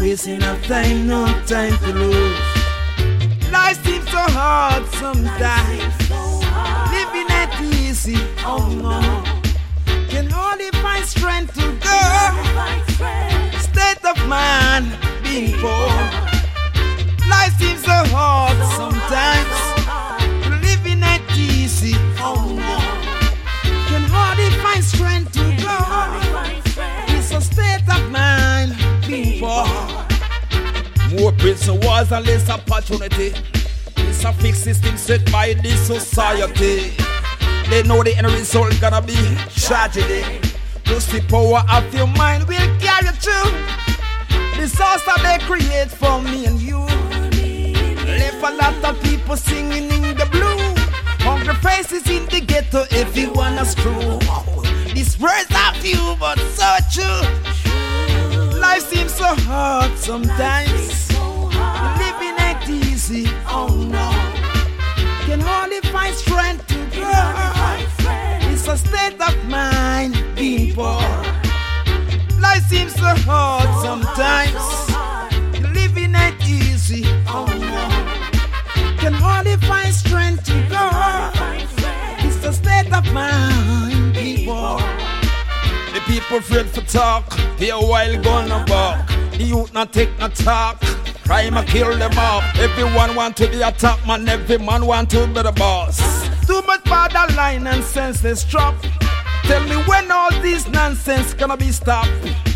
wasting our time, no time to lose. Life seems so hard sometimes. Living ain't easy, oh no. Can hardly find strength to go. State of mind, being poor. Life seems so hard sometimes. Living ain't easy, oh no. Can hardly find strength to go. It's a state of mind, being poor. More prison walls and less opportunity. It's a fixed system set by this society. They know the end result gonna be tragedy. Just the power of your mind will carry you through. Disaster they create for me and you. Left a lot of people singing in the blue. Hungry faces in the ghetto if you wanna screw. These words are few but so true. Life seems so hard sometimes. Living ain't easy, oh no. Can hardly find strength to grow. It's a state of mind, being poor. Life seems so hard sometimes. Living ain't easy, oh no. Can hardly find strength to grow. It's a state of mind, being poor. The people afraid for talk, they a while gonna balk. The youth not take no talk, crime a kill them off. Everyone want to be a top man, every man want to be the boss. Too much borderline and senseless drop. Tell me when all this nonsense gonna be stopped.